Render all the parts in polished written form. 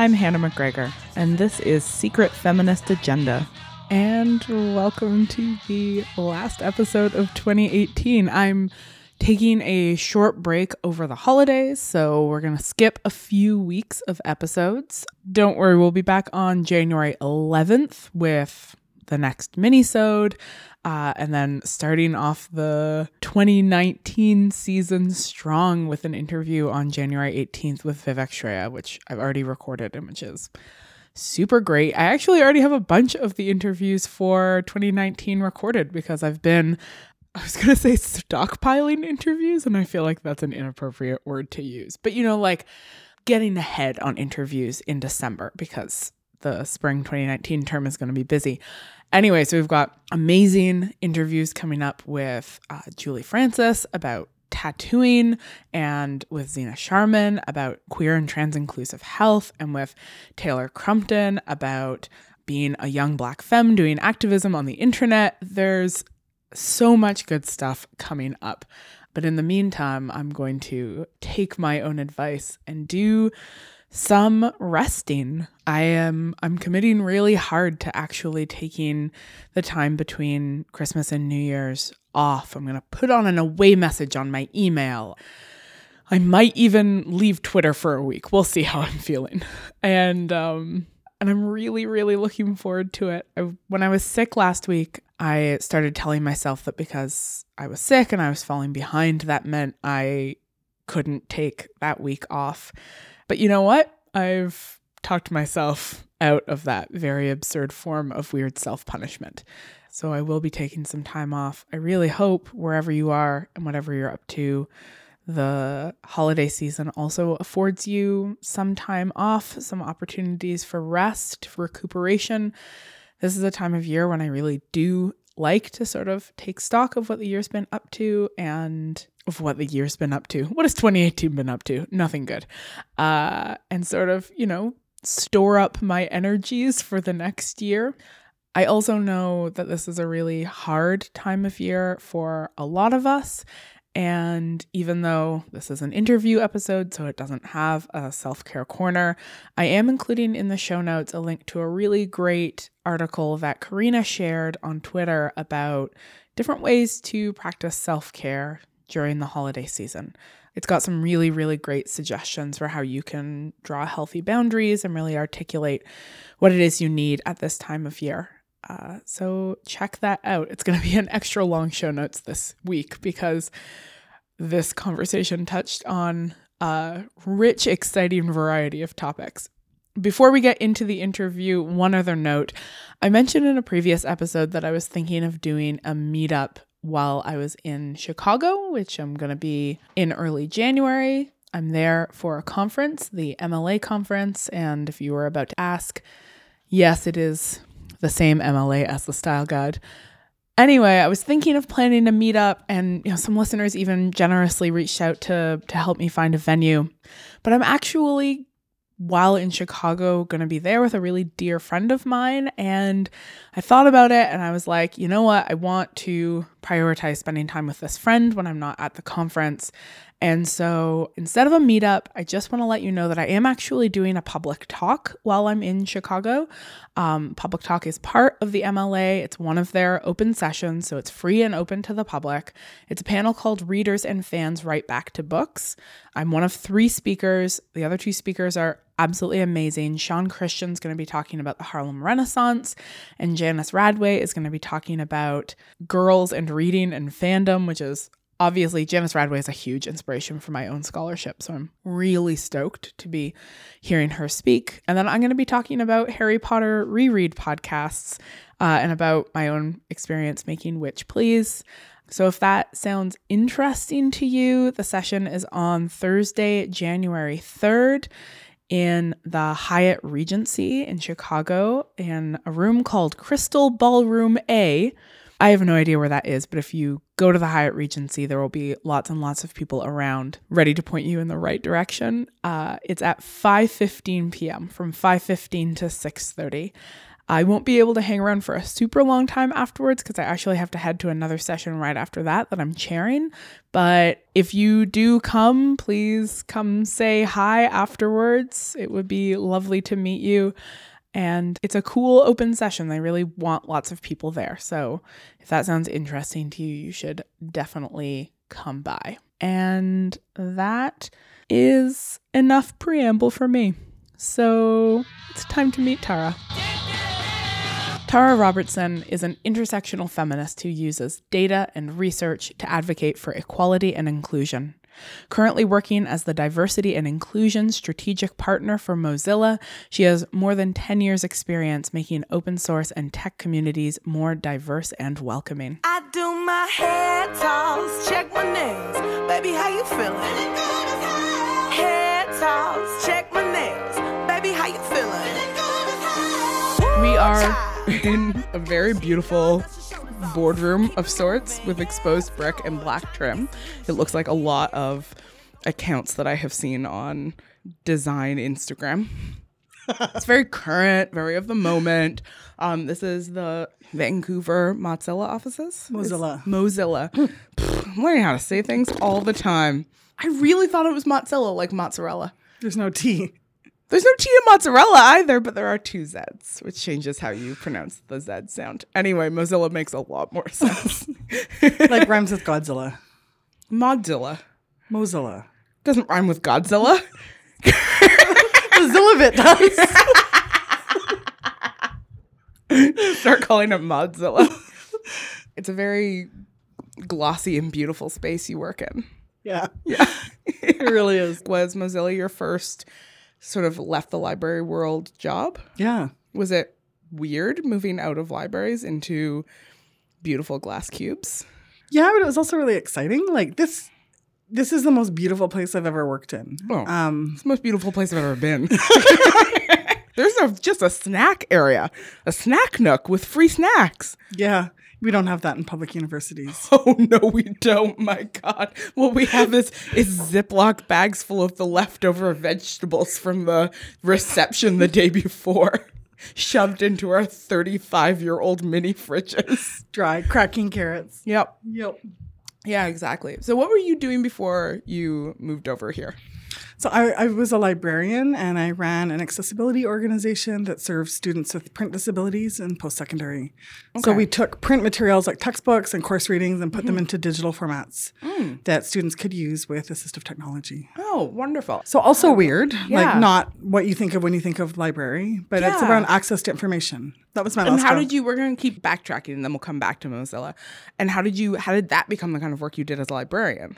I'm Hannah McGregor, and this is Secret Feminist Agenda. And welcome to the last episode of 2018. I'm taking a short break over the holidays, so we're going to skip a few weeks of episodes. Don't worry, we'll be back on January 11th with the next mini-sode, and then starting off the 2019 season strong with an interview on January 18th with Vivek Shraya, which I've already recorded and which is super great. I actually already have a bunch of the interviews for 2019 recorded because I was going to say stockpiling interviews, and I feel like that's an inappropriate word to use. But, like getting ahead on interviews in December because the spring 2019 term is going to be busy. Anyway, so we've got amazing interviews coming up with Julie Francis about tattooing, and with Zena Sharman about queer and trans inclusive health, and with Taylor Crumpton about being a young Black femme doing activism on the internet. There's so much good stuff coming up. But in the meantime, I'm going to take my own advice and do some resting. I'm committing really hard to actually taking the time between Christmas and New Year's off. I'm going to put on an away message on my email. I might even leave Twitter for a week. We'll see how I'm feeling. And I'm really, really looking forward to it. When I was sick last week, I started telling myself that because I was sick and I was falling behind, that meant I couldn't take that week off. But you know what? I've talked myself out of that very absurd form of weird self-punishment. So I will be taking some time off. I really hope wherever you are and whatever you're up to, the holiday season also affords you some time off, some opportunities for rest, for recuperation. This is a time of year when I really do like to sort of take stock of what the year's been up to and of what the year's been up to. What has 2018 been up to? Nothing good. And sort of, store up my energies for the next year. I also know that this is a really hard time of year for a lot of us. And even though this is an interview episode, so it doesn't have a self-care corner, I am including in the show notes a link to a really great article that Karina shared on Twitter about different ways to practice self-care during the holiday season. It's got some really, really great suggestions for how you can draw healthy boundaries and really articulate what it is you need at this time of year. So check that out. It's going to be an extra long show notes this week because this conversation touched on a rich, exciting variety of topics. Before we get into the interview, one other note. I mentioned in a previous episode that I was thinking of doing a meetup while I was in Chicago, which I'm going to be in early January. I'm there for a conference, the MLA conference. And if you were about to ask, yes, it is the same MLA as the Style Guide. Anyway, I was thinking of planning a meetup, and some listeners even generously reached out to help me find a venue. But I'm actually, while in Chicago, going to be there with a really dear friend of mine. And I thought about it and I was like, you know what? I want to prioritize spending time with this friend when I'm not at the conference. And so instead of a meetup, I just want to let you know that I am actually doing a public talk while I'm in Chicago. Public talk is part of the MLA. It's one of their open sessions, so it's free and open to the public. It's a panel called Readers and Fans Write Back to Books. I'm one of 3 speakers. The other 2 speakers are absolutely amazing. Sean Christian's going to be talking about the Harlem Renaissance, and Janice Radway is going to be talking about girls and reading and fandom, which is obviously, Janice Radway is a huge inspiration for my own scholarship, so I'm really stoked to be hearing her speak. And then I'm going to be talking about Harry Potter reread podcasts and about my own experience making Witch Please. So if that sounds interesting to you, the session is on Thursday, January 3rd in the Hyatt Regency in Chicago in a room called Crystal Ballroom A. I have no idea where that is, but if you go to the Hyatt Regency, there will be lots and lots of people around ready to point you in the right direction. It's at 5:15 p.m., from 5:15 to 6:30. I won't be able to hang around for a super long time afterwards because I actually have to head to another session right after that I'm chairing. But if you do come, please come say hi afterwards. It would be lovely to meet you. And it's a cool open session. They really want lots of people there. So if that sounds interesting to you, you should definitely come by. And that is enough preamble for me. So it's time to meet Tara. Tara Robertson is an intersectional feminist who uses data and research to advocate for equality and inclusion. Currently working as the Diversity and Inclusion Strategic Partner for Mozilla, she has more than 10 years' experience making open source and tech communities more diverse and welcoming. I do my hair toss, check my nails. Baby, how you feeling? Hair toss, check my nails. Baby, how you feeling? We are in a very beautiful boardroom of sorts with exposed brick and black trim. It looks like a lot of accounts that I have seen on design Instagram. It's very current, very of the moment. This is the Vancouver Mozilla offices. Mozilla. I'm learning how to say things all the time. I really thought it was Mozilla, like mozzarella. There's no T. There's no T in mozzarella either, but there are two Z's, which changes how you pronounce the Z sound. Anyway, Mozilla makes a lot more sense. Like rhymes with Godzilla. Modzilla. Mozilla. Doesn't rhyme with Godzilla. Mozilla bit does. Start calling it Modzilla. It's a very glossy and beautiful space you work in. Yeah. Yeah. It really is. Was Mozilla your first sort of left the library world job? Yeah. Was it weird moving out of libraries into beautiful glass cubes? Yeah, but it was also really exciting. Like this is the most beautiful place I've ever worked in. Oh, it's the most beautiful place I've ever been. There's just a snack area, a snack nook with free snacks. Yeah. We don't have that in public universities. Oh, no, we don't. My God. What we have is Ziploc bags full of the leftover vegetables from the reception the day before, shoved into our 35-year-old mini fridges. Dry, cracking carrots. Yep. Yep. Yeah, exactly. So what were you doing before you moved over here? So I was a librarian and I ran an accessibility organization that serves students with print disabilities in post-secondary. Okay. So we took print materials like textbooks and course readings and put them into digital formats that students could use with assistive technology. Oh, wonderful. So also weird, Yeah. like not what you think of when you think of library, but it's Yeah. around access to information. That was my last And how job. did you, we're going to keep backtracking and then we'll come back to Mozilla. And how did that become the kind of work you did as a librarian?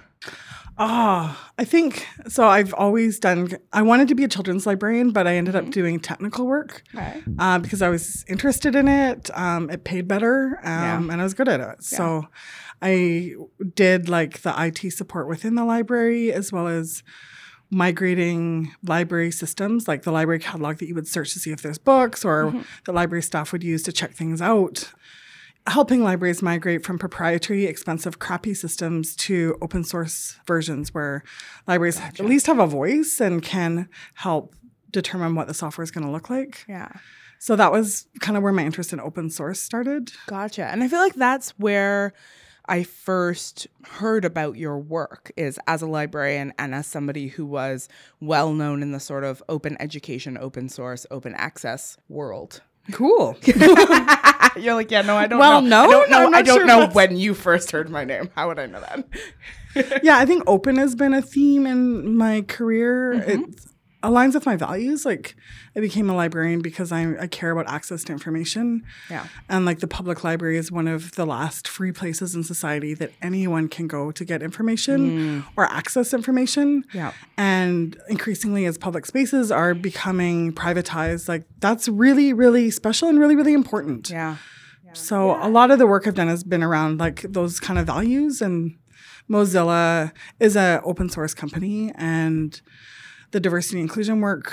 I think, so I've always I wanted to be a children's librarian, but I ended up doing technical work because I was interested in it. It paid better and I was good at it. Yeah. So I did like the IT support within the library as well as migrating library systems, like the library catalog that you would search to see if there's books or the library staff would use to check things out. Helping libraries migrate from proprietary, expensive, crappy systems to open source versions where libraries at least have a voice and can help determine what the software is going to look like. Yeah. So that was kind of where my interest in open source started. Gotcha. And I feel like that's where I first heard about your work, is as a librarian and as somebody who was well known in the sort of open education, open source, open access world. Cool. You're like, yeah, no, I don't well, know. No, I don't know when you first heard my name. How would I know that? Yeah, I think open has been a theme in my career. It aligns with my values. Like, I became a librarian because I care about access to information. Yeah. And like the public library is one of the last free places in society that anyone can go to get information or access information. Yeah. And increasingly as public spaces are becoming privatized, like that's really, really special and really, really important. Yeah. So a lot of the work I've done has been around like those kind of values, and Mozilla is an open source company, and the diversity and inclusion work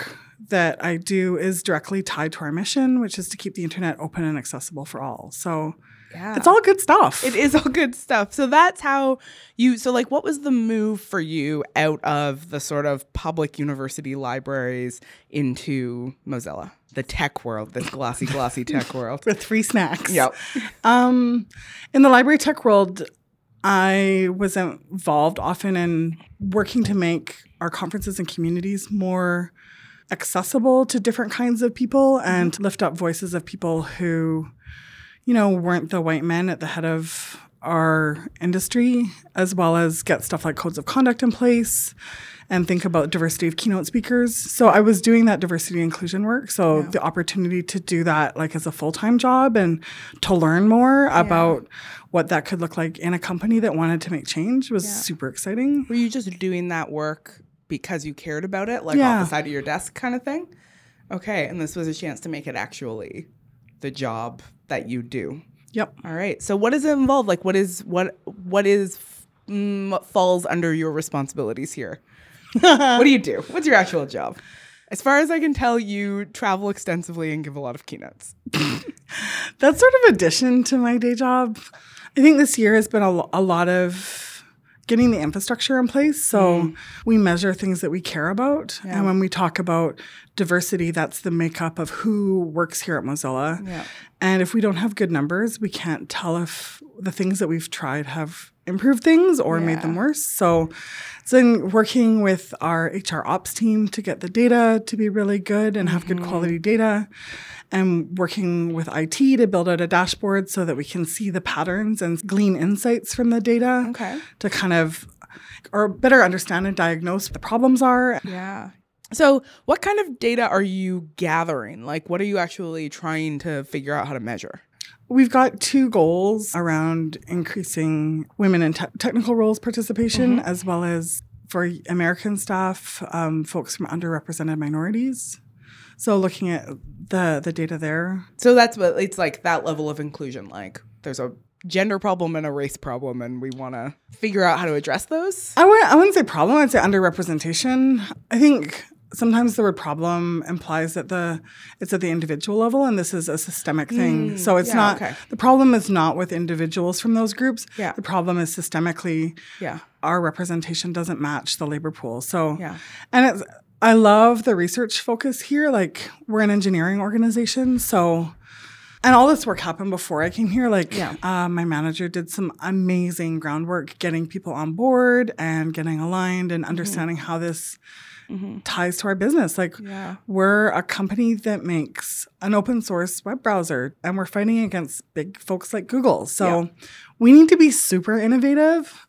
that I do is directly tied to our mission, which is to keep the internet open and accessible for all. So it's all good stuff. It is all good stuff. So that's how what was the move for you out of the sort of public university libraries into Mozilla, the tech world, this glossy tech world? With free snacks. Yep. In the library tech world, I was involved often in working to make our conferences and communities more accessible to different kinds of people and lift up voices of people who, weren't the white men at the head of our industry, as well as get stuff like codes of conduct in place and think about diversity of keynote speakers. So I was doing that diversity inclusion work. So the opportunity to do that like as a full-time job and to learn more about what that could look like in a company that wanted to make change was super exciting. Were you just doing that work because you cared about it, like off the side of your desk kind of thing? Okay, and this was a chance to make it actually the job that you do. Yep. All right. So what does it involve? Like what falls under your responsibilities here? What do you do? What's your actual job? As far as I can tell, you travel extensively and give a lot of keynotes. That's sort of addition to my day job. I think this year has been a lot of getting the infrastructure in place. So we measure things that we care about. Yeah. And when we talk about diversity, that's the makeup of who works here at Mozilla. Yeah. And if we don't have good numbers, we can't tell if the things that we've tried have improved things or made them worse. So in working with our HR ops team to get the data to be really good and have good quality data, and working with IT to build out a dashboard so that we can see the patterns and glean insights from the data to kind of or better understand and diagnose what the problems are. Yeah. So what kind of data are you gathering? Like, what are you actually trying to figure out how to measure? We've got 2 goals around increasing women in technical roles participation, as well as for American staff, folks from underrepresented minorities. So looking at the data there. So that's what it's like, that level of inclusion. Like there's a gender problem and a race problem, and we want to figure out how to address those. I wouldn't say problem. I'd say underrepresentation. I think sometimes the word problem implies that it's at the individual level, and this is a systemic thing. So it's not the problem is not with individuals from those groups. Yeah. The problem is systemically. Yeah. Our representation doesn't match the labor pool. So and I love the research focus here. Like we're an engineering organization, so. And all this work happened before I came here. My manager did some amazing groundwork getting people on board and getting aligned and understanding how this ties to our business. We're a company that makes an open source web browser, and we're fighting against big folks like Google. So we need to be super innovative.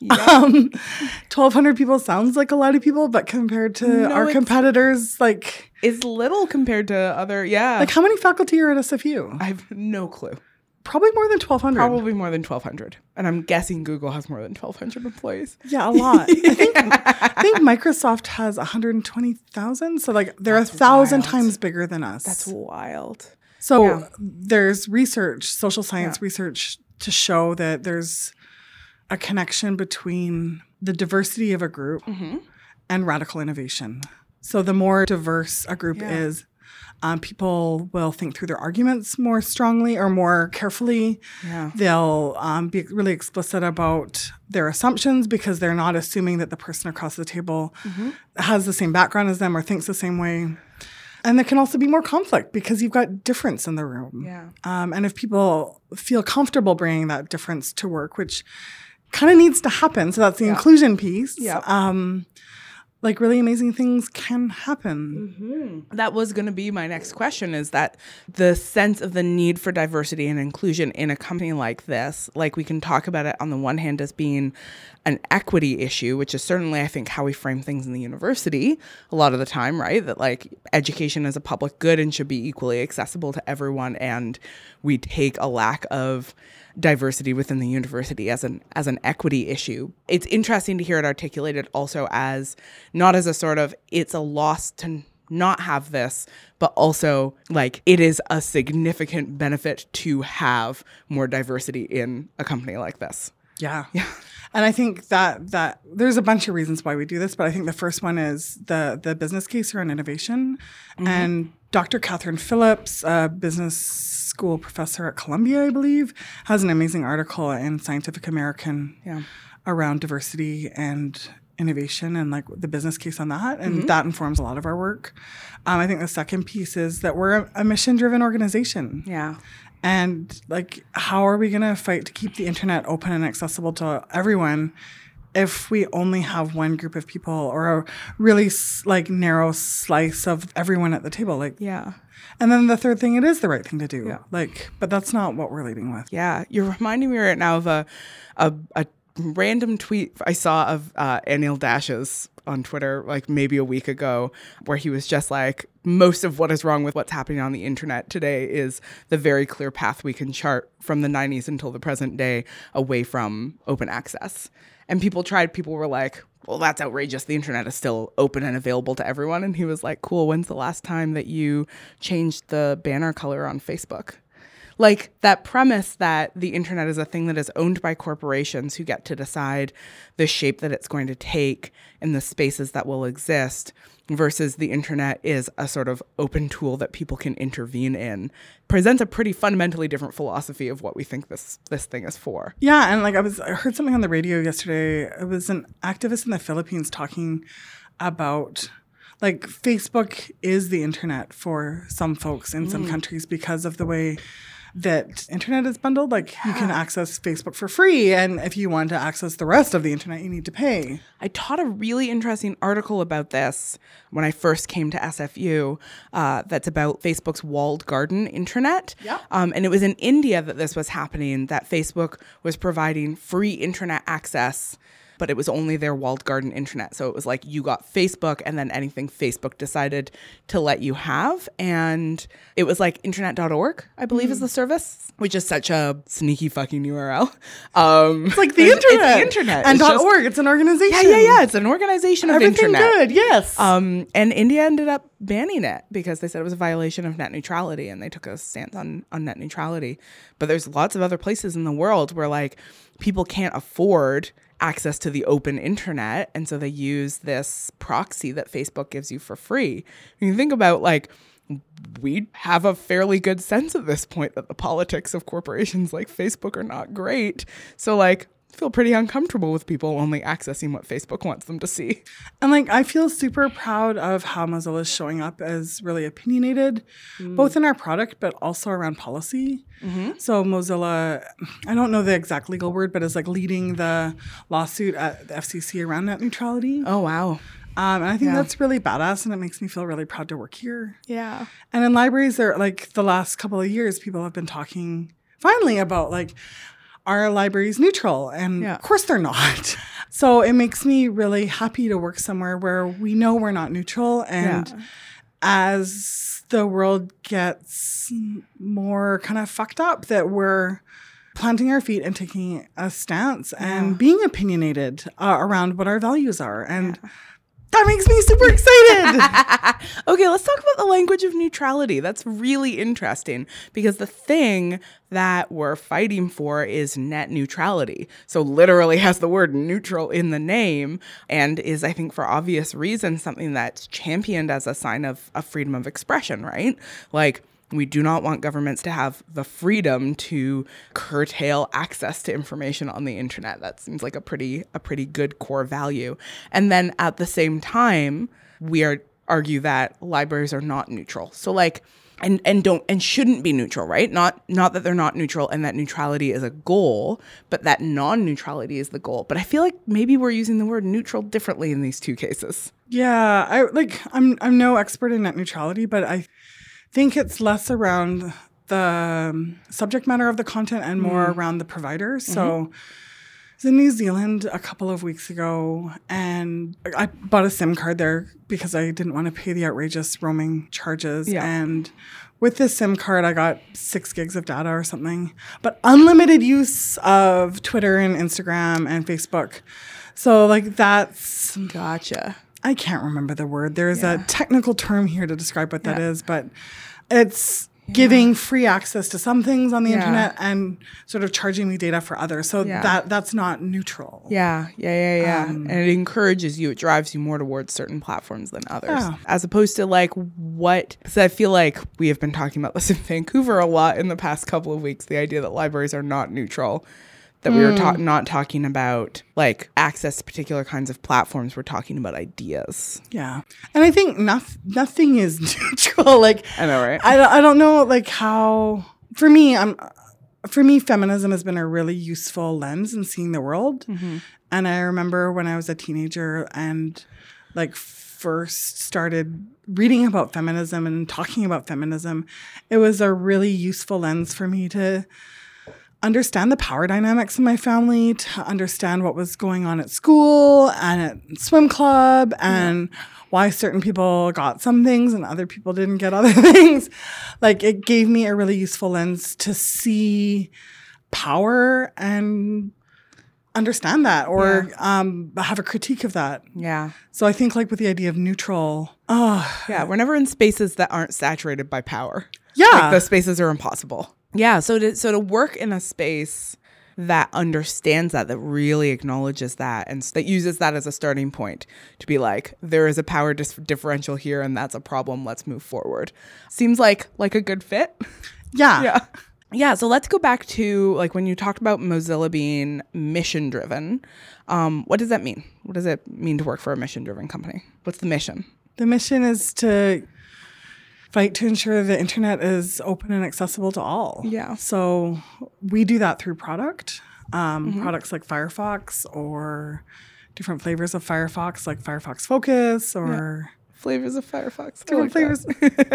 1,200 people sounds like a lot of people, but compared to our competitors, it's little compared to other, Like how many faculty are at SFU? I have no clue. Probably more than 1,200. Probably more than 1,200. And I'm guessing Google has more than 1,200 employees. Yeah, a lot. I think Microsoft has 120,000. So they're 1,000 times bigger than us. That's wild. So there's research, social science research, to show that there's a connection between the diversity of a group and radical innovation. So the more diverse a group is, people will think through their arguments more strongly or more carefully. Yeah. They'll be really explicit about their assumptions because they're not assuming that the person across the table has the same background as them or thinks the same way. And there can also be more conflict because you've got difference in the room. Yeah. And if people feel comfortable bringing that difference to work, which kind of needs to happen, so that's the inclusion piece. Yeah. Really amazing things can happen. That was going to be my next question, is that the sense of the need for diversity and inclusion in a company like this, we can talk about it on the one hand as being an equity issue, which is certainly, I think, how we frame things in the university a lot of the time, right? That education is a public good and should be equally accessible to everyone. And we take a lack of diversity within the university as an equity issue. It's interesting to hear it articulated also as not as a sort of it's a loss to not have this, but also it is a significant benefit to have more diversity in a company like this. Yeah. And I think that there's a bunch of reasons why we do this, but I think the first one is the business case around innovation. And Dr. Catherine Phillips, a business school professor at Columbia, I believe, has an amazing article in Scientific American around diversity and innovation and like the business case on that. And that informs a lot of our work. I think the second piece is that we're a mission-driven organization. Yeah. And like, how are we going to fight to keep the internet open and accessible to everyone if we only have one group of people or a really like narrow slice of everyone at the table? Like, yeah. And then the third thing, it is the right thing to do. Yeah. Like, but that's not what we're leading with. Yeah. You're reminding me right now of a random tweet I saw of Anil Dash's on Twitter, like maybe a week ago, where he was just like, most of what is wrong with what's happening on the internet today is the very clear path we can chart from the 90s until the present day away from open access. And people were like, well, that's outrageous. The internet is still open and available to everyone. And he was like, cool, when's the last time that you changed the banner color on Facebook? Like that premise that the internet is a thing that is owned by corporations who get to decide the shape that it's going to take in the spaces that will exist versus the internet is a sort of open tool that people can intervene in presents a pretty fundamentally different philosophy of what we think this thing is for. Yeah. And like I heard something on the radio yesterday. It was an activist in the Philippines talking about like Facebook is the internet for some folks in some countries because of the way that internet is bundled. Like you can access Facebook for free. And if you want to access the rest of the internet, you need to pay. I taught a really interesting article about this when I first came to SFU that's about Facebook's walled garden internet. Yeah. And it was in India that this was happening, that Facebook was providing free internet access, but it was only their walled garden internet. So it was like you got Facebook and then anything Facebook decided to let you have. And it was like internet.org, I believe is the service, which is such a sneaky fucking URL. It's like the internet. It's the internet. And it's .org, it's an organization. Yeah. It's an organization of Everything internet. good, yes. And India ended up banning it because they said it was a violation of net neutrality, and they took a stance on net neutrality. But there's lots of other places in the world where like people can't afford access to the open internet, and so they use this proxy that Facebook gives you for free. When you think about like, we have a fairly good sense at this point that the politics of corporations like Facebook are not great. So like, I feel pretty uncomfortable with people only accessing what Facebook wants them to see. And like, I feel super proud of how Mozilla is showing up as really opinionated, both in our product, but also around policy. So Mozilla, I don't know the exact legal word, but is like leading the lawsuit at the FCC around net neutrality. Oh, wow. And I think that's really badass, and it makes me feel really proud to work here. Yeah. And in libraries, there like the last couple of years, people have been talking finally about like, are libraries neutral? And of course they're not. So it makes me really happy to work somewhere where we know we're not neutral. And as the world gets more kind of fucked up, that we're planting our feet and taking a stance and being opinionated around what our values are. And that makes me super excited. Okay, let's talk about the language of neutrality. That's really interesting because the thing that we're fighting for is net neutrality. So literally has the word neutral in the name and is, I think, for obvious reasons, something that's championed as a sign of freedom of expression, right? Like, we do not want governments to have the freedom to curtail access to information on the internet. That seems like a pretty good core value. And then at the same time, we argue that libraries are not neutral. So like, and shouldn't be neutral, right? Not that they're not neutral and that neutrality is a goal, but that non-neutrality is the goal. But I feel like maybe we're using the word neutral differently in these two cases. Yeah, I'm no expert in net neutrality, but I think it's less around the subject matter of the content and more around the provider. So I was in New Zealand a couple of weeks ago, and I bought a SIM card there because I didn't want to pay the outrageous roaming charges. Yeah. And with this SIM card, I got 6 gigs of data or something, but unlimited use of Twitter and Instagram and Facebook. So like that's... Gotcha. I can't remember the word. There's a technical term here to describe what that is, but it's giving free access to some things on the internet and sort of charging me data for others. So that's not neutral. Yeah. And it encourages you, it drives you more towards certain platforms than others. Yeah. As opposed to like because I feel like we have been talking about this in Vancouver a lot in the past couple of weeks, the idea that libraries are not neutral. That we were not talking about like access to particular kinds of platforms. We're talking about ideas. Yeah. And I think nothing is neutral. Like, I know, right? I don't know like how, for me, feminism has been a really useful lens in seeing the world. Mm-hmm. And I remember when I was a teenager and like first started reading about feminism and talking about feminism, it was a really useful lens for me to understand the power dynamics in my family, to understand what was going on at school and at swim club and why certain people got some things and other people didn't get other things. Like it gave me a really useful lens to see power and understand that or have a critique of that. Yeah. So I think like with the idea of neutral. We're never in spaces that aren't saturated by power. Yeah. Like those spaces are impossible. Yeah, so to work in a space that understands that really acknowledges that, and that uses that as a starting point to be like, there is a power differential here, and that's a problem. Let's move forward. Seems like a good fit. Yeah. Yeah. So let's go back to like when you talked about Mozilla being mission driven. What does that mean? What does it mean to work for a mission driven company? What's the mission? The mission is to fight to ensure the internet is open and accessible to all. Yeah. So we do that through products like Firefox or different flavors of Firefox, like Firefox Focus or flavors of Firefox. Different flavors.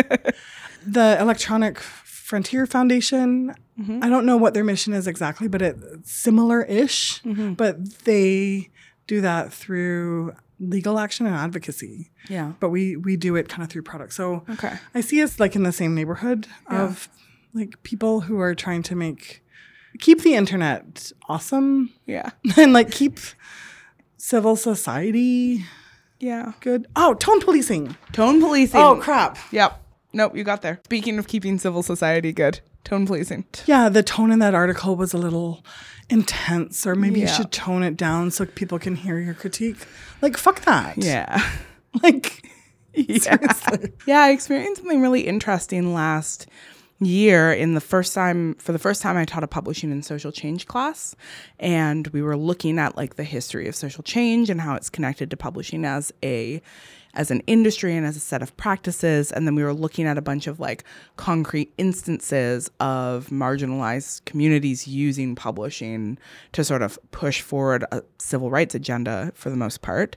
The Electronic Frontier Foundation. Mm-hmm. I don't know what their mission is exactly, but it's similar-ish. Mm-hmm. But they do that through legal action and advocacy. Yeah. But we do it kind of through products. So I see us like in the same neighborhood of like people who are trying to keep the internet awesome. Yeah. And like keep civil society good. Oh, tone policing. Tone policing. Oh, crap. Yep. Nope, you got there. Speaking of keeping civil society good, tone policing. Yeah, the tone in that article was a little intense, or maybe you should tone it down so people can hear your critique. Like, fuck that. Yeah. Like, seriously. Yeah, I experienced something really interesting last year for the first time I taught a publishing and social change class, and we were looking at like the history of social change and how it's connected to publishing as an industry and as a set of practices. And then we were looking at a bunch of like concrete instances of marginalized communities using publishing to sort of push forward a civil rights agenda for the most part.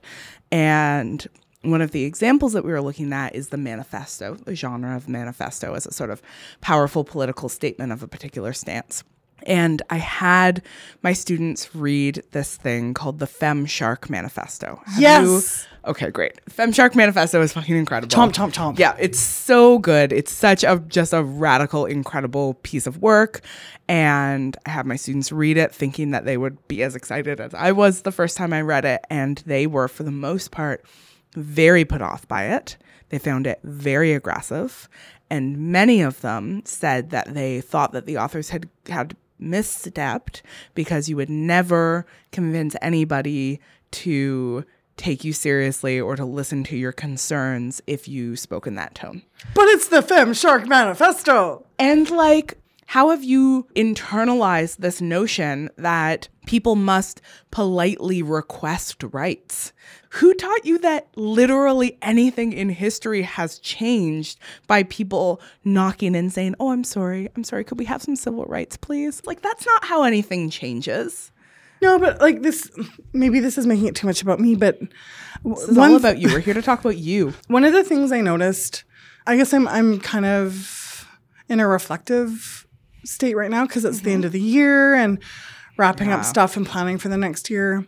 And one of the examples that we were looking at is the manifesto, the genre of manifesto as a sort of powerful political statement of a particular stance. And I had my students read this thing called the FemShark Manifesto. Okay, great. FemShark Manifesto is fucking incredible. Chomp, chomp, chomp. Yeah, it's so good. It's such just a radical, incredible piece of work. And I had my students read it thinking that they would be as excited as I was the first time I read it. And they were, for the most part, very put off by it. They found it very aggressive. And many of them said that they thought that the authors had misstepped because you would never convince anybody to take you seriously or to listen to your concerns if you spoke in that tone. But it's the FemShark Manifesto. And like, how have you internalized this notion that people must politely request rights? Who taught you that literally anything in history has changed by people knocking and saying, oh, I'm sorry, could we have some civil rights, please? Like, that's not how anything changes. No, but like maybe this is making it too much about me, but this is all about you. We're here to talk about you. One of the things I noticed, I guess I'm kind of in a reflective state right now because it's the end of the year and wrapping up stuff and planning for the next year.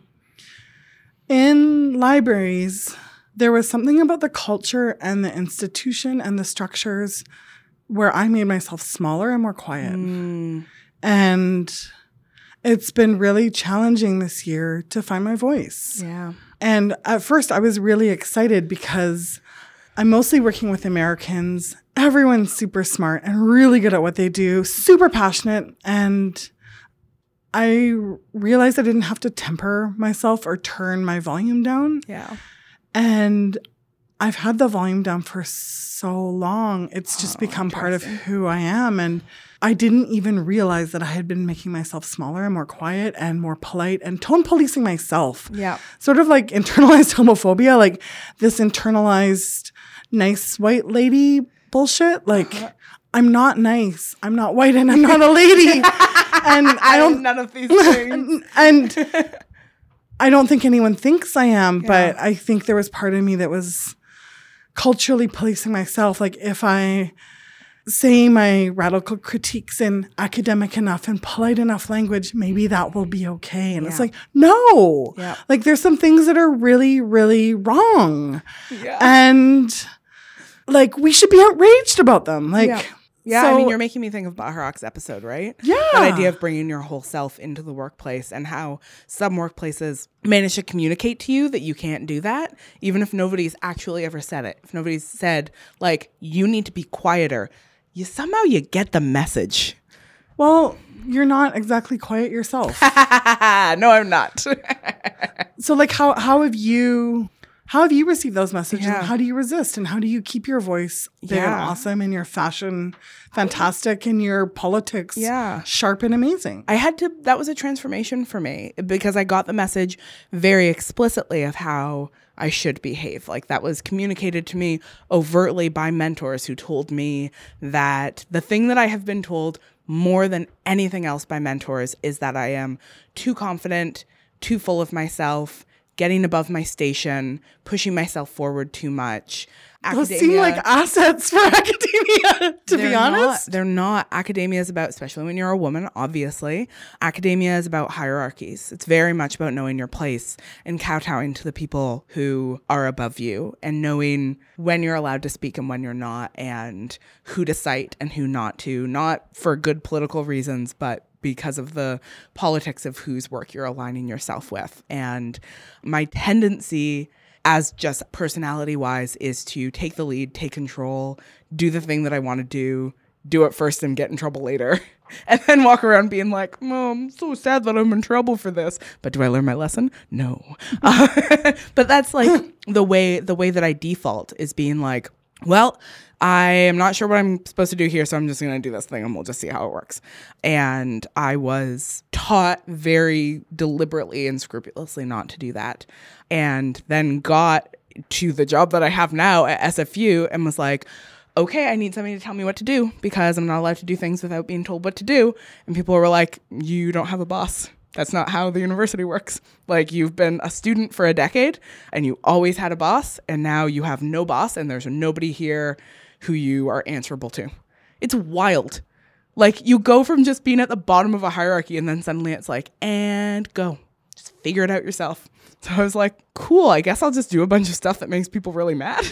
In libraries, there was something about the culture and the institution and the structures where I made myself smaller and more quiet. And it's been really challenging this year to find my voice. Yeah. And at first I was really excited because I'm mostly working with Americans. Everyone's super smart and really good at what they do, super passionate. And I realized I didn't have to temper myself or turn my volume down. Yeah. And I've had the volume down for so long. It's just become part of who I am. And I didn't even realize that I had been making myself smaller and more quiet and more polite and tone policing myself. Yeah. Sort of like internalized homophobia, like this internalized nice white lady bullshit. Like, I'm not nice. I'm not white and I'm not a lady. And I don't none of these things. And I don't think anyone thinks I am, but I think there was part of me that was culturally policing myself. Like, if I say my radical critiques in academic enough and polite enough language, maybe that will be okay. And it's like, no. Yeah. Like, there's some things that are really, really wrong. Yeah. And like, we should be outraged about them. Like, Yeah, so, I mean, you're making me think of Baharach's episode, right? Yeah. That idea of bringing your whole self into the workplace and how some workplaces manage to communicate to you that you can't do that, even if nobody's actually ever said it. If nobody's said, like, you need to be quieter, somehow you get the message. Well, you're not exactly quiet yourself. No, I'm not. So, like, how have you received those messages? Yeah. And how do you resist? And how do you keep your voice big and awesome and your fashion fantastic and your politics sharp and amazing? That was a transformation for me because I got the message very explicitly of how I should behave. Like, that was communicated to me overtly by mentors who told me that the thing that I have been told more than anything else by mentors is that I am too confident, too full of myself, getting above my station, pushing myself forward too much. Those seem like assets for academia, to be honest. They're not. Academia is about, especially when you're a woman, obviously, academia is about hierarchies. It's very much about knowing your place and kowtowing to the people who are above you and knowing when you're allowed to speak and when you're not, and who to cite and who not to, not for good political reasons, but because of the politics of whose work you're aligning yourself with. And my tendency as just personality-wise is to take the lead, take control, do the thing that I want to do it first and get in trouble later. And then walk around being like, oh, I'm so sad that I'm in trouble for this. But do I learn my lesson? No. But that's like the way that I default is being like, well, I am not sure what I'm supposed to do here, so I'm just going to do this thing and we'll just see how it works. And I was taught very deliberately and scrupulously not to do that. And then got to the job that I have now at SFU and was like, okay, I need somebody to tell me what to do because I'm not allowed to do things without being told what to do. And people were like, you don't have a boss. That's not how the university works. Like, you've been a student for a decade and you always had a boss, and now you have no boss and there's nobody here who you are answerable to. It's wild. Like, you go from just being at the bottom of a hierarchy and then suddenly it's like, and go. Just figure it out yourself. So I was like, cool, I guess I'll just do a bunch of stuff that makes people really mad.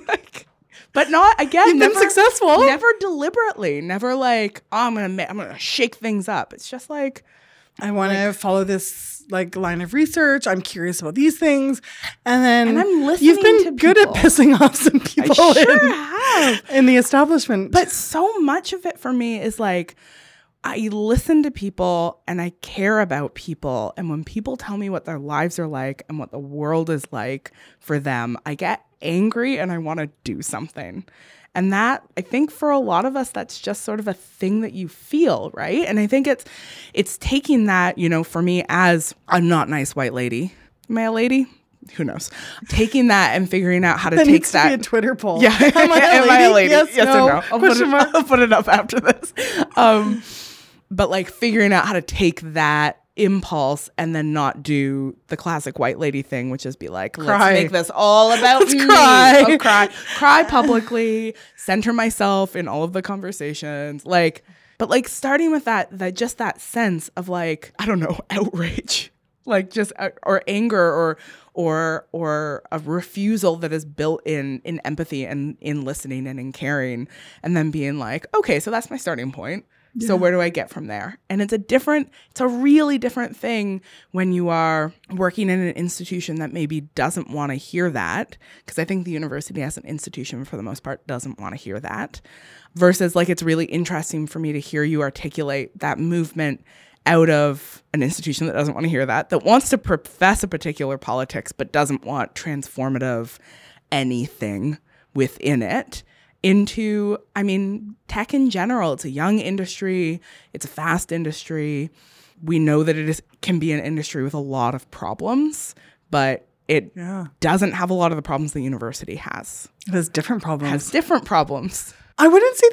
But not, again, You've been successful. Never deliberately. Never like, oh, I'm gonna shake things up. It's just like, I want to follow this like line of research. I'm curious about these things. And I'm listening you've been to good at people. pissing off some people have. in the establishment. But so much of it for me is like, I listen to people and I care about people. And when people tell me what their lives are like and what the world is like for them, I get angry and I want to do something. And that, I think for a lot of us, that's just sort of a thing that you feel, right? And I think it's taking that, you know, for me as a not nice white lady, am I a lady? Who knows? Taking that and figuring out how to take needs that. to be a Twitter poll. Yeah. Am I a lady? Yes, or no? I'll put it up after this. But like figuring out how to take that impulse and then not do the classic white lady thing, which is be like, Cry. let's make this all about Let's me. cry. Oh, cry publicly, center myself in all of the conversations. Like, but like starting with that just that sense of like, I don't know, outrage, like just or anger or a refusal that is built in empathy and in listening and in caring, and then being like, okay, so that's my starting point. So where do I get from there? And it's a really different thing when you are working in an institution that maybe doesn't want to hear that, because I think the university as an institution for the most part doesn't want to hear that, versus like it's really interesting for me to hear you articulate that movement out of an institution that doesn't want to hear that wants to profess a particular politics but doesn't want transformative anything within it, into, I mean, tech in general. It's a young industry. It's a fast industry. We know that can be an industry with a lot of problems, but it doesn't have a lot of the problems the university has. It has different problems. I wouldn't say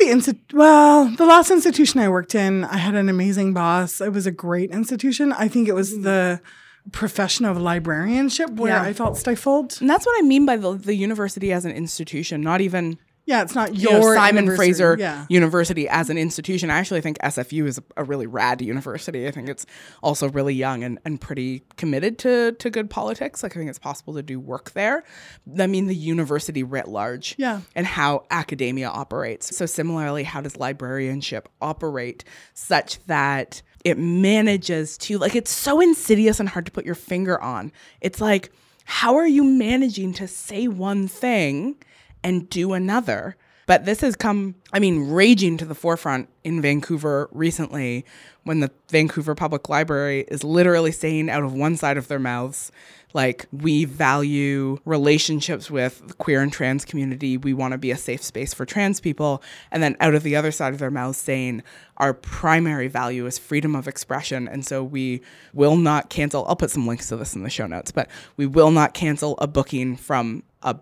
the last institution I worked in, I had an amazing boss. It was a great institution. I think it was the profession of librarianship where I felt stifled. And that's what I mean by the university as an institution, not even... Yeah, it's not your Simon Fraser University as an institution. I actually think SFU is a really rad university. I think it's also really young and pretty committed to good politics. Like, I think it's possible to do work there. I mean, the university writ large and how academia operates. So similarly, how does librarianship operate such that it manages to, like, it's so insidious and hard to put your finger on. It's like, how are you managing to say one thing and do another? But this has come, I mean, raging to the forefront in Vancouver recently, when the Vancouver Public Library is literally saying out of one side of their mouths, like, we value relationships with the queer and trans community. We want to be a safe space for trans people. And then out of the other side of their mouths saying our primary value is freedom of expression. And so we will not cancel, I'll put some links to this in the show notes, but we will not cancel a booking from a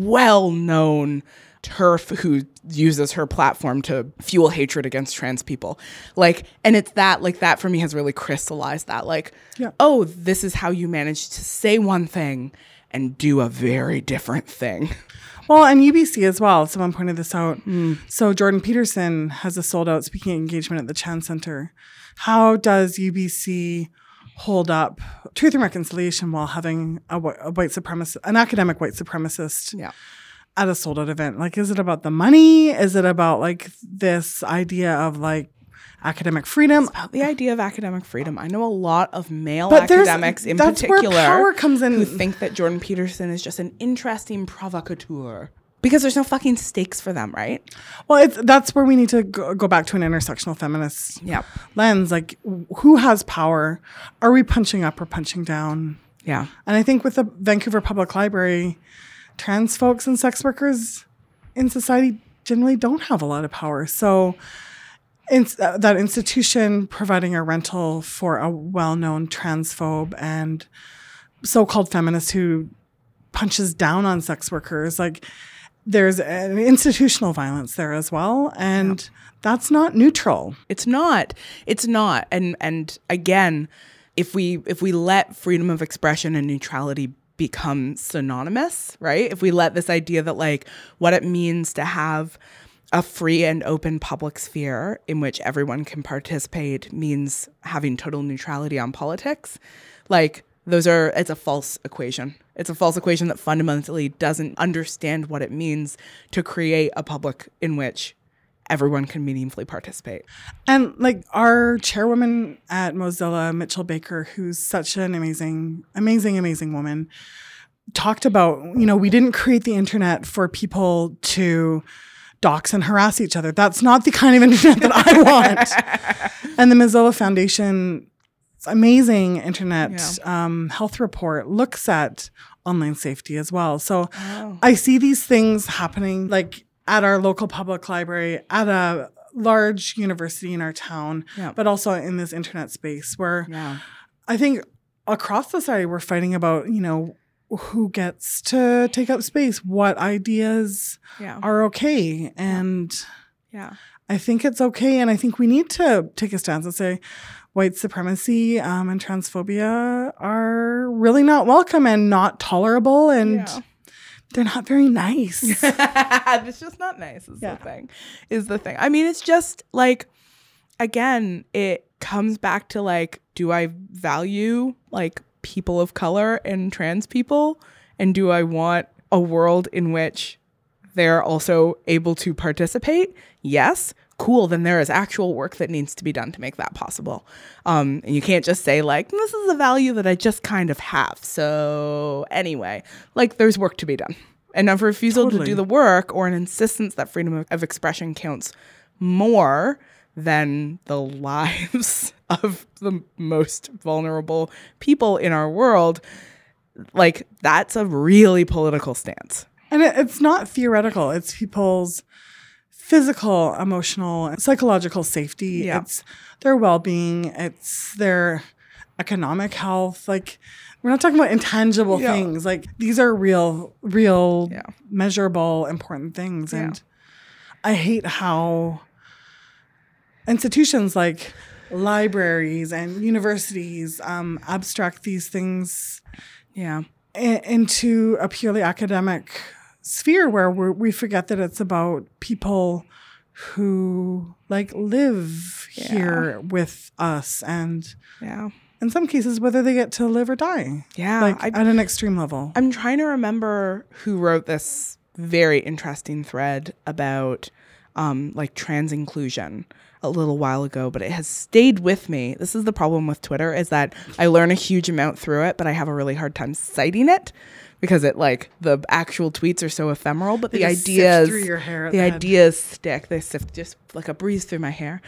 well-known TERF who uses her platform to fuel hatred against trans people. Like, and it's that, like, that for me has really crystallized that, like, oh, this is how you manage to say one thing and do a very different thing. Well, and UBC as well. Someone pointed this out. So Jordan Peterson has a sold-out speaking engagement at the Chan Center. How does UBC hold up truth and reconciliation while having a white supremacist, an academic white supremacist at a sold-out event? Like, is it about the money? Is it about, like, this idea of, like, academic freedom? It's about the idea of academic freedom. I know a lot of male academics in particular where power comes in, who think that Jordan Peterson is just an interesting provocateur. Because there's no fucking stakes for them, right? Well, that's where we need to go back to an intersectional feminist lens. Like, who has power? Are we punching up or punching down? Yeah. And I think with the Vancouver Public Library, trans folks and sex workers in society generally don't have a lot of power. So that institution providing a rental for a well-known transphobe and so-called feminist who punches down on sex workers, like, there's an institutional violence there as well. And that's not neutral. It's not. And again, if we let freedom of expression and neutrality become synonymous, right? If we let this idea that, like, what it means to have a free and open public sphere in which everyone can participate means having total neutrality on politics, like, it's a false equation. It's a false equation that fundamentally doesn't understand what it means to create a public in which everyone can meaningfully participate. And, like, our chairwoman at Mozilla, Mitchell Baker, who's such an amazing, amazing, amazing woman, talked about, we didn't create the internet for people to dox and harass each other. That's not the kind of internet that I want. And the Mozilla Foundation, amazing internet health report looks at online safety as well. So I see these things happening, like, at our local public library, at a large university in our town, but also in this internet space where I think across society we're fighting about, who gets to take up space, what ideas are okay. And I think it's okay. And I think we need to take a stance and say, white supremacy and transphobia are really not welcome and not tolerable, and they're not very nice. It's just not nice is the thing. I mean, it's just, like, again, it comes back to, like, do I value, like, people of color and trans people? And do I want a world in which they're also able to participate? Yes. cool, then there is actual work that needs to be done to make that possible. And you can't just say like, this is a value that I just kind of have. So anyway, like there's work to be done. And a refusal to do the work or an insistence that freedom of expression counts more than the lives of the most vulnerable people in our world, like that's a really political stance. And it's not theoretical. It's people's physical, emotional, and psychological safety. Yeah. It's their well-being. It's their economic health. Like, we're not talking about intangible things. Like, these are real, measurable, important things. And I hate how institutions like libraries and universities abstract these things into a purely academic sphere where we forget that it's about people who like live here with us and in some cases whether they get to live or die like at an extreme level. I'm trying to remember who wrote this very interesting thread about like trans inclusion a little while ago, but it has stayed with me. This is the problem with Twitter, is that I learn a huge amount through it, but I have a really hard time citing it because it like the actual tweets are so ephemeral, but the ideas through your hair the ideas stick. They sift just like a breeze through my hair.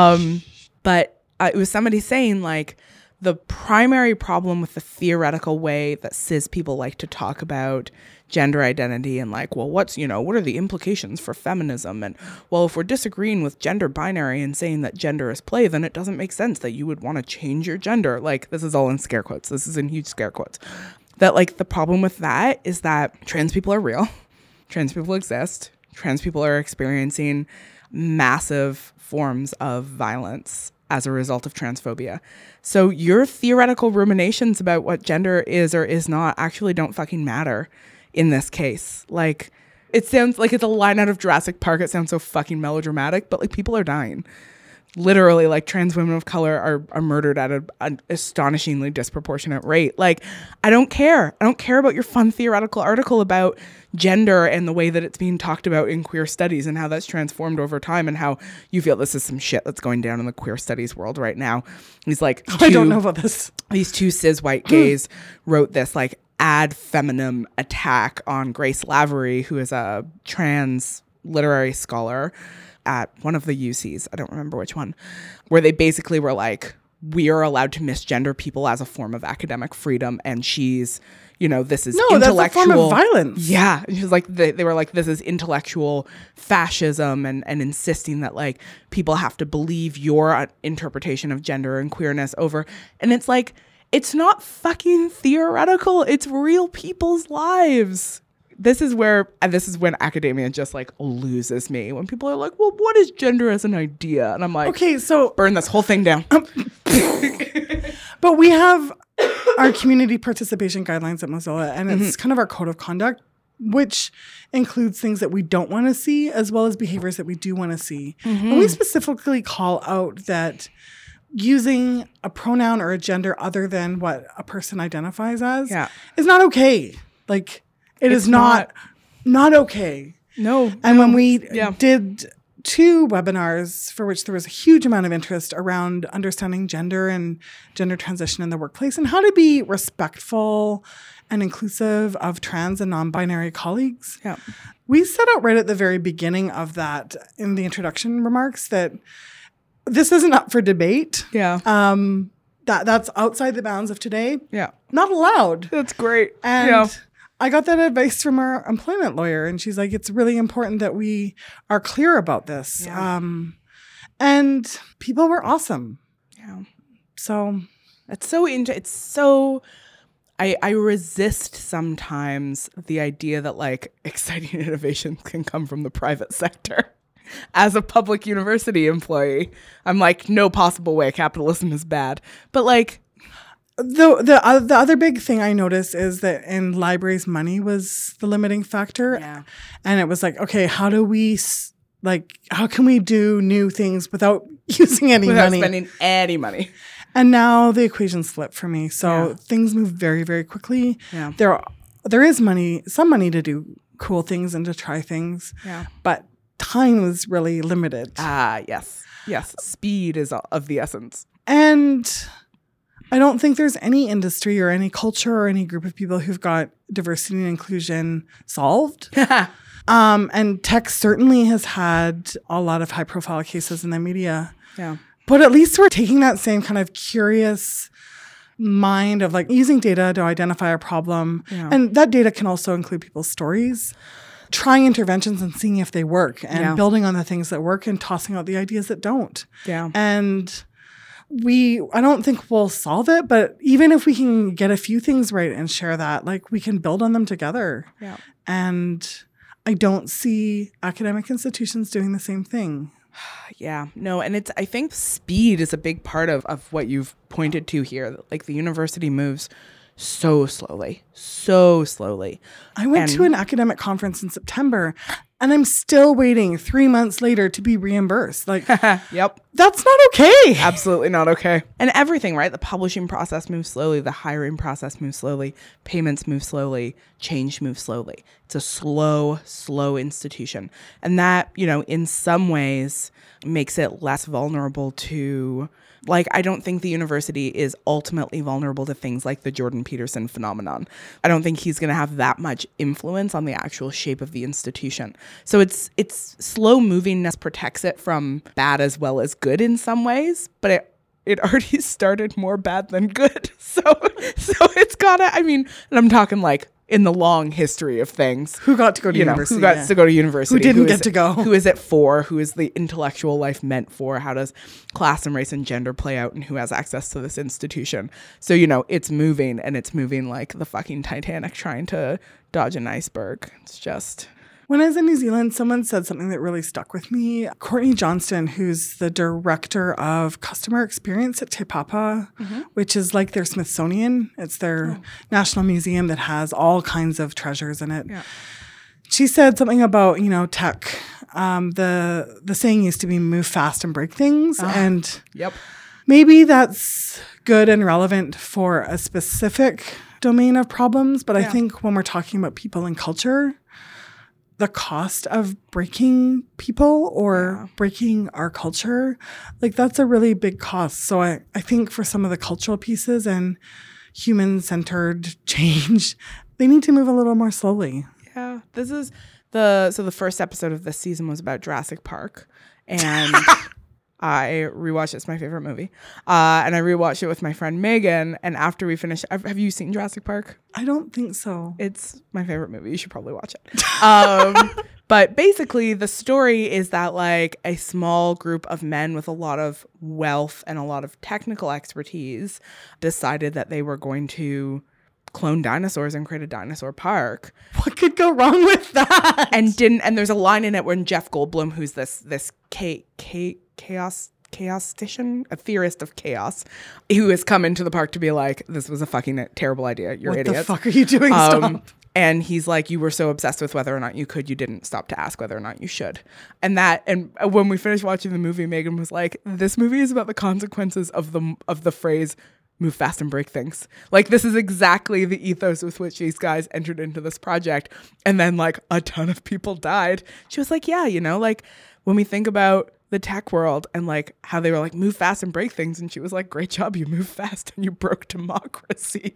But it was somebody saying like the primary problem with the theoretical way that cis people like to talk about gender identity and like, well, what are the implications for feminism? And well, if we're disagreeing with gender binary and saying that gender is play, then it doesn't make sense that you would want to change your gender. Like, this is all in scare quotes. This is in huge scare quotes. That like the problem with that is that trans people are real. Trans people exist. Trans people are experiencing massive forms of violence as a result of transphobia. So your theoretical ruminations about what gender is or is not actually don't fucking matter in this case. Like, it sounds like it's a line out of Jurassic Park. It sounds so fucking melodramatic, but like people are dying. Literally, like trans women of color are murdered at an astonishingly disproportionate rate. Like, I don't care. I don't care about your fun theoretical article about gender and the way that it's being talked about in queer studies and how that's transformed over time and how you feel this is some shit that's going down in the queer studies world right now. He's like, I don't know about this. These two cis white gays wrote this like ad feminem attack on Grace Lavery, who is a trans literary scholar at one of the UCs, I don't remember which one, where they basically were like, we are allowed to misgender people as a form of academic freedom, and she's, this is intellectual. That's a form of violence. Yeah. And she was like, they were like, this is intellectual fascism and insisting that like people have to believe your interpretation of gender and queerness over. And it's like, it's not fucking theoretical. It's real people's lives. This is when academia just like loses me, when people are like, well, what is gender as an idea? And I'm like, okay, so burn this whole thing down. But we have our community participation guidelines at Mozilla, and it's kind of our code of conduct, which includes things that we don't want to see as well as behaviors that we do want to see. And we specifically call out that using a pronoun or a gender other than what a person identifies as is not okay. Like, it's not okay. No. And when we did 2 webinars for which there was a huge amount of interest around understanding gender and gender transition in the workplace and how to be respectful and inclusive of trans and non-binary colleagues. Yeah. We set out right at the very beginning of that in the introduction remarks that this isn't up for debate. Yeah. That's outside the bounds of today. Yeah. Not allowed. That's great. And I got that advice from our employment lawyer, and she's like, it's really important that we are clear about this. Yeah. And people were awesome. Yeah. So it's so I resist sometimes the idea that like exciting innovation can come from the private sector. As a public university employee, I'm like, no possible way capitalism is bad. But like, the other big thing I noticed is that in libraries, money was the limiting factor. Yeah. And it was like, okay, how can we do new things without using any money? Without spending any money. And now the equation's flipped for me. So things move very, very quickly. Yeah. There is some money to do cool things and to try things. Yeah. But time was really limited. Yes. Speed is of the essence. And I don't think there's any industry or any culture or any group of people who've got diversity and inclusion solved. And tech certainly has had a lot of high profile cases in the media. Yeah. But at least we're taking that same kind of curious mind of like using data to identify a problem. Yeah. And that data can also include people's stories, trying interventions and seeing if they work and building on the things that work and tossing out the ideas that don't. Yeah. And I don't think we'll solve it, but even if we can get a few things right and share that, like we can build on them together. Yeah. And I don't see academic institutions doing the same thing. Yeah, no, and I think speed is a big part of what you've pointed to here. Like the university moves so slowly. I went to an academic conference in September and I'm still waiting 3 months later to be reimbursed. Like, yep. That's not okay. Absolutely not okay. And everything, right? The publishing process moves slowly. The hiring process moves slowly. Payments move slowly. Change moves slowly. It's a slow institution. And that, in some ways makes it less vulnerable to, like, I don't think the university is ultimately vulnerable to things like the Jordan Peterson phenomenon. I don't think he's going to have that much influence on the actual shape of the institution. So it's slow movingness protects it from bad as well as good in some ways, but it already started more bad than good. So it's gotta, and I'm talking like in the long history of things. Who got to go to university? Who got to go to university? Who didn't get to go? Who is it for? Who is the intellectual life meant for? How does class and race and gender play out, and who has access to this institution? So, it's moving, and it's moving like the fucking Titanic trying to dodge an iceberg. It's just... When I was in New Zealand, someone said something that really stuck with me. Courtney Johnston, who's the director of customer experience at Te Papa, which is like their Smithsonian. It's their national museum that has all kinds of treasures in it. Yeah. She said something about, tech. The saying used to be move fast and break things. And maybe that's good and relevant for a specific domain of problems. But I think when we're talking about people and culture, the cost of breaking people or breaking our culture, like that's a really big cost. So I think for some of the cultural pieces and human-centered change, they need to move a little more slowly. Yeah. This is the first episode of this season was about Jurassic Park. And I rewatched it. It's my favorite movie. And I rewatched it with my friend Megan. And after we finished, have you seen Jurassic Park? I don't think so. It's my favorite movie. You should probably watch it. But basically, the story is that like a small group of men with a lot of wealth and a lot of technical expertise decided that they were going to clone dinosaurs and create a dinosaur park. What could go wrong with that? And there's a line in it when Jeff Goldblum, who's this chaosistician, a theorist of chaos, who has come into the park to be like, this was a fucking terrible idea. You're idiots. What the fuck are you doing? Stop. And he's like, you were so obsessed with whether or not you could, you didn't stop to ask whether or not you should. And when we finished watching the movie, Megan was like, this movie is about the consequences of the phrase move fast and break things. Like, this is exactly the ethos with which these guys entered into this project. And then like a ton of people died. She was like, yeah, like when we think about the tech world and like how they were like move fast and break things, and she was like, great job, you moved fast and you broke democracy.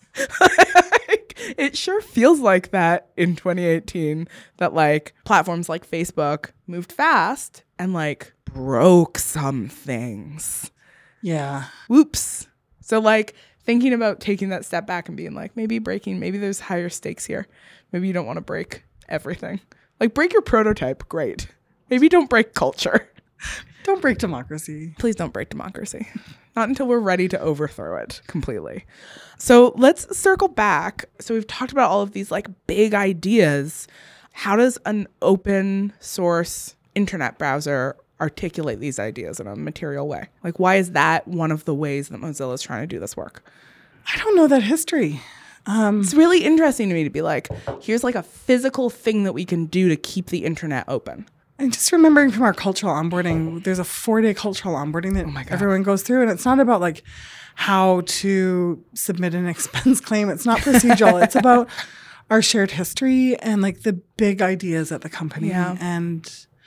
It sure feels like that in 2018, that like platforms like Facebook moved fast and like broke some things. Yeah. Whoops. So like thinking about taking that step back and being like, maybe there's higher stakes here. Maybe you don't want to break everything. Like break your prototype, great. Maybe don't break culture. Don't break democracy. Please don't break democracy. Not until we're ready to overthrow it completely. So let's circle back. So we've talked about all of these like big ideas. How does an open source internet browser articulate these ideas in a material way? Like, why is that one of the ways that Mozilla is trying to do this work? I don't know that history. It's really interesting to me to be like, here's like a physical thing that we can do to keep the internet open. And just remembering from our cultural onboarding, there's a 4-day cultural onboarding that everyone goes through. And it's not about like how to submit an expense claim. It's not procedural. It's about our shared history and like the big ideas at the company. Yeah. And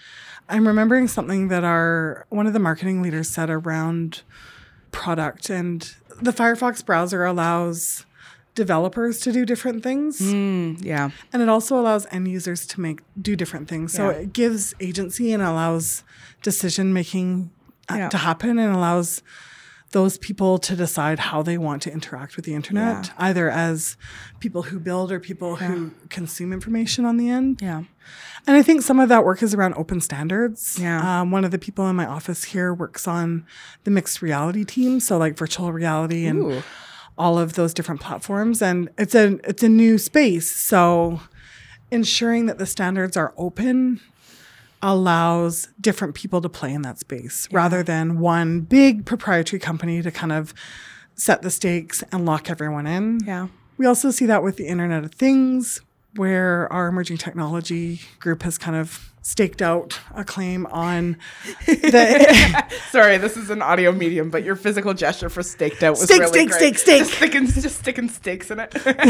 I'm remembering something that one of the marketing leaders said around product, and the Firefox browser allows developers to do different things. Yeah. And it also allows end users to do different things. So it gives agency and allows decision making to happen, and allows those people to decide how they want to interact with the internet, either as people who build or people who consume information on the end. Yeah. And I think some of that work is around open standards. Yeah. One of the people in my office here works on the mixed reality team, so like virtual reality and all of those different platforms. And it's a new space. So ensuring that the standards are open allows different people to play in that space rather than one big proprietary company to kind of set the stakes and lock everyone in. Yeah. We also see that with the Internet of Things, where our emerging technology group has kind of staked out a claim on the... Sorry, this is an audio medium, but your physical gesture for staked out was steak, really great. Steak. Just sticking stakes in it.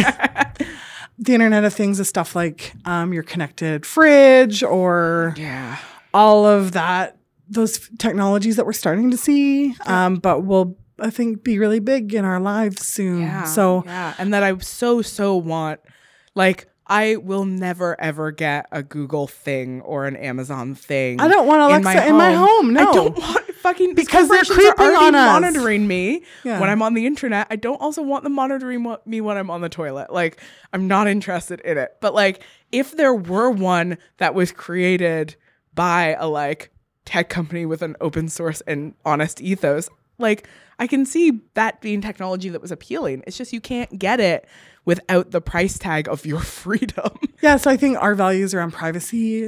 The Internet of Things is stuff like your connected fridge or all of that, those technologies that we're starting to see, but will, I think, be really big in our lives soon. And that I so want, like, I will never ever get a Google thing or an Amazon thing. I don't want Alexa in my home. No, I don't want fucking, because they're creeping on us, monitoring me when I'm on the internet. I don't also want them monitoring me when I'm on the toilet. Like, I'm not interested in it. But like, if there were one that was created by a like tech company with an open source and honest ethos, like, I can see that being technology that was appealing. It's just you can't get it without the price tag of your freedom. Yeah, so I think our values around privacy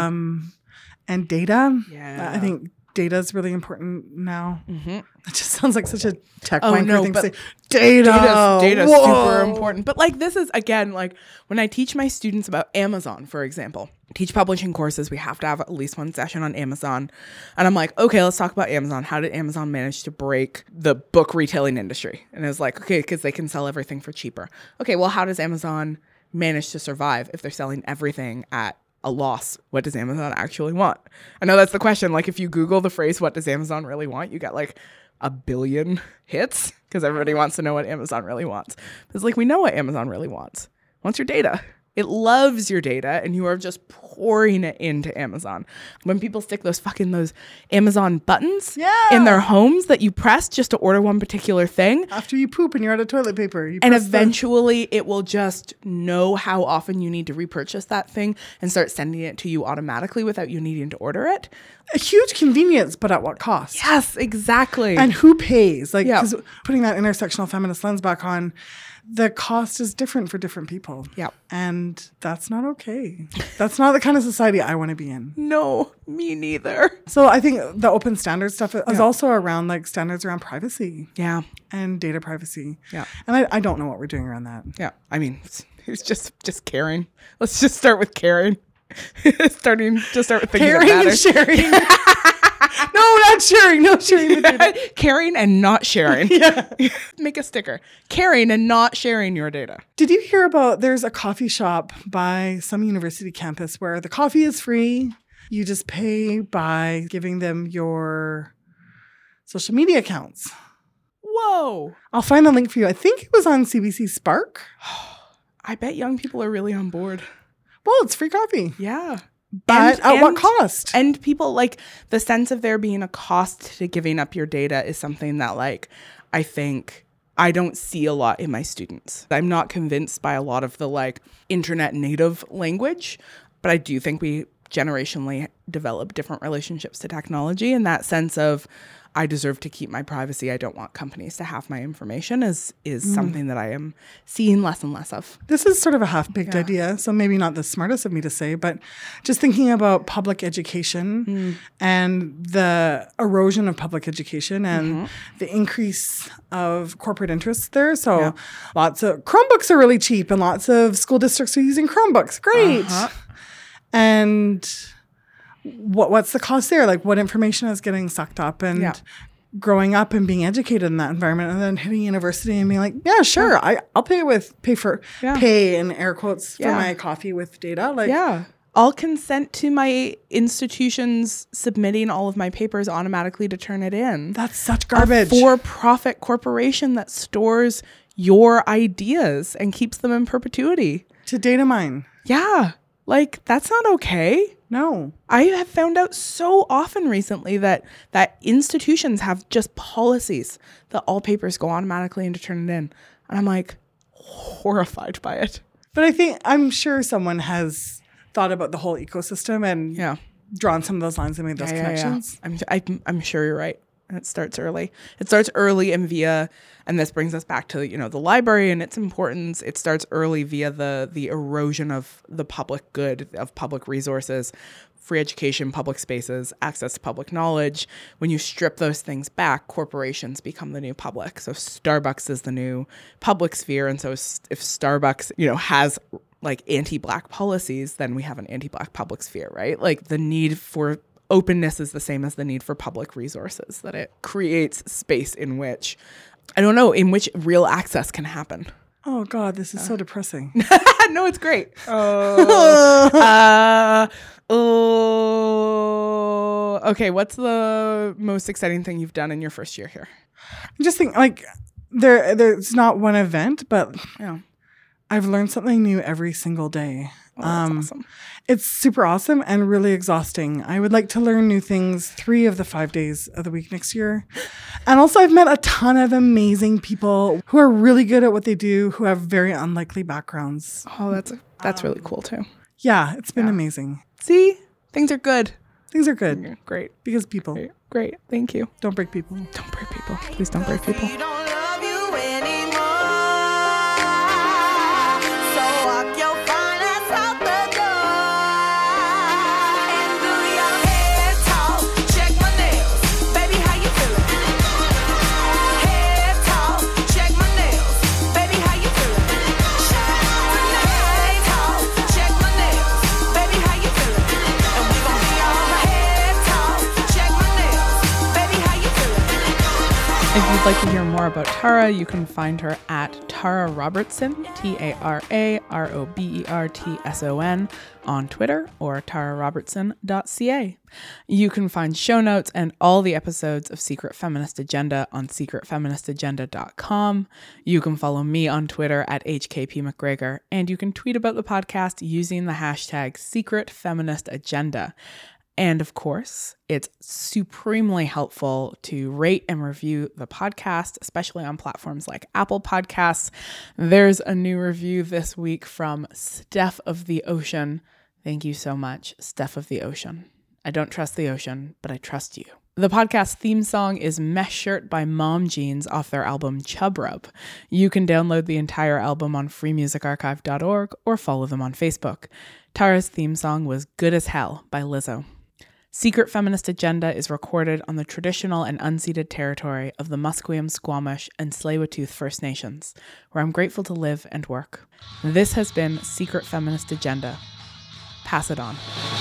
and data. Yeah. I think data is really important now. Mm-hmm. It just sounds like such a tech wanker thing to say. Data's super important. But like, this is, again, like when I teach my students about Amazon, for example, teach publishing courses, we have to have at least one session on Amazon. And I'm like, okay, let's talk about Amazon. How did Amazon manage to break the book retailing industry? And it's like, okay, because they can sell everything for cheaper. Okay, well, how does Amazon manage to survive if they're selling everything at a loss? What does Amazon actually want? I know that's the question. Like, if you Google the phrase, what does Amazon really want? You get like 1 billion hits because everybody wants to know what Amazon really wants. It's like, we know what Amazon really wants. It wants your data. It loves your data, and you are just pouring it into Amazon. When people stick those Amazon buttons in their homes that you press just to order one particular thing. After you poop and you're out of toilet paper. And eventually it will just know how often you need to repurchase that thing and start sending it to you automatically without you needing to order it. A huge convenience, but at what cost? Yes, exactly. And who pays? Like, because putting that intersectional feminist lens back on, the cost is different for different people. Yeah. And that's not okay. That's not the kind of society I want to be in. No, me neither. So I think the open standards stuff is also around like standards around privacy. Yeah. And data privacy. Yeah. And I don't know what we're doing around that. Yeah. I mean, it's just caring. Let's just start with caring. Start with thinking caring and sharing. No, not sharing. No sharing. Caring and not sharing. Yeah. Make a sticker. Caring and not sharing your data. Did you hear about there's a coffee shop by some university campus where the coffee is free. You just pay by giving them your social media accounts. Whoa. I'll find the link for you. I think it was on CBC Spark. I bet young people are really on board. Well, it's free coffee. Yeah. But at what cost? And people, like, the sense of there being a cost to giving up your data is something that, like, I think I don't see a lot in my students. I'm not convinced by a lot of the, like, internet native language, but I do think we generationally develop different relationships to technology, and that sense of I deserve to keep my privacy. I don't want companies to have my information is something that I am seeing less and less of. This is sort of a half-baked idea, so maybe not the smartest of me to say, but just thinking about public education and the erosion of public education and the increase of corporate interests there. So lots of Chromebooks are really cheap and lots of school districts are using Chromebooks. Great. And what's the cost there? Like, what information is getting sucked up and growing up and being educated in that environment, and then hitting university and being like, yeah, sure, I'll pay in air quotes for my coffee with data. Like, I'll consent to my institutions submitting all of my papers automatically to turn it in. That's such garbage. A for-profit corporation that stores your ideas and keeps them in perpetuity. To data mine. Yeah. Like, that's not okay. No. I have found out so often recently that institutions have just policies that all papers go automatically in to turn it in. And I'm like horrified by it. But I'm sure someone has thought about the whole ecosystem and drawn some of those lines and made those connections. Yeah. I'm sure you're right. And it starts early. It starts early and via, and this brings us back to, the library and its importance. It starts early via the erosion of the public good, of public resources, free education, public spaces, access to public knowledge. When you strip those things back, corporations become the new public. So Starbucks is the new public sphere. And so if Starbucks, has like anti-Black policies, then we have an anti-Black public sphere, right? Like the need for openness is the same as the need for public resources, that it creates space in which real access can happen. Oh God, this is so depressing. No, it's great. Okay, what's the most exciting thing you've done in your first year here? I just think there's not one event, but I've learned something new every single day. Oh, that's awesome. It's super awesome and really exhausting. I would like to learn new things 3 of the 5 days of the week next year. And also I've met a ton of amazing people who are really good at what they do, who have very unlikely backgrounds. Oh, that's really cool too. Yeah, it's been amazing. See? Things are good. Things are good. Great. Because people. Great. Thank you. Don't break people. Don't break people. Please don't break people. If you'd like to hear more about Tara, you can find her at Tara Robertson, TaraRobertson, on Twitter or tararobertson.ca. You can find show notes and all the episodes of Secret Feminist Agenda on secretfeministagenda.com. You can follow me on Twitter at HKPMcGregor, and you can tweet about the podcast using the hashtag Secret Feminist Agenda. And of course, it's supremely helpful to rate and review the podcast, especially on platforms like Apple Podcasts. There's a new review this week from Steph of the Ocean. Thank you so much, Steph of the Ocean. I don't trust the ocean, but I trust you. The podcast theme song is Mesh Shirt by Mom Jeans off their album Chub Rub. You can download the entire album on freemusicarchive.org or follow them on Facebook. Tara's theme song was Good as Hell by Lizzo. Secret Feminist Agenda is recorded on the traditional and unceded territory of the Musqueam, Squamish, and Tsleil-Waututh First Nations, where I'm grateful to live and work. This has been Secret Feminist Agenda. Pass it on.